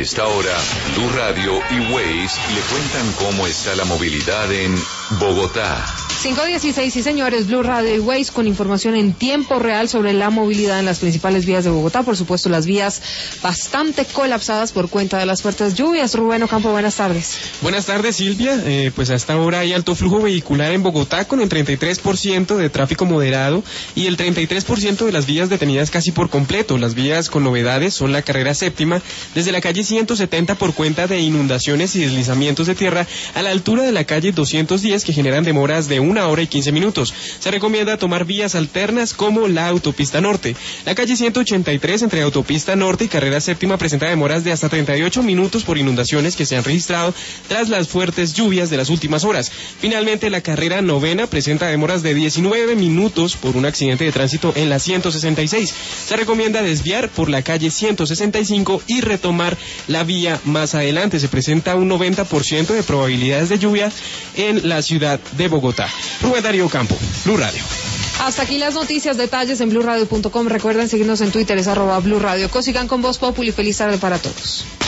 esta hora, Blue Radio y Waze le cuentan cómo está la movilidad en Bogotá. 5:16, sí señores, Blue Radio y Waze con información en tiempo real sobre la movilidad en las principales vías de Bogotá. Por supuesto, las vías bastante colapsadas por cuenta de las fuertes lluvias. Rubén Ocampo, buenas tardes. Buenas tardes, Silvia. Pues hasta ahora hay alto flujo vehicular en Bogotá con el 33% de tráfico moderado y el 33% de las vías detenidas casi por completo. Las vías con novedades son la carrera séptima desde la calle 170 por cuenta de inundaciones y deslizamientos de tierra a la altura de la calle 210 que generan demoras de 1 hora y 15 minutos. Se recomienda tomar vías alternas como la autopista norte. La calle 183 entre autopista norte y carrera séptima presenta demoras de hasta 38 minutos por inundaciones que se han registrado tras las fuertes lluvias de las últimas horas. Finalmente, la carrera novena presenta demoras de 19 minutos por un accidente de tránsito en la 166. Se recomienda desviar por la calle 165 y retomar la vía más adelante. Se presenta un 90% de probabilidades de lluvia en la ciudad de Bogotá. Rubén Darío Campo, Blue Radio. Hasta aquí las noticias, detalles en bluradio.com. Recuerden seguirnos en Twitter, es @Blue Radio. Sigan con Voz Populi. Feliz tarde para todos.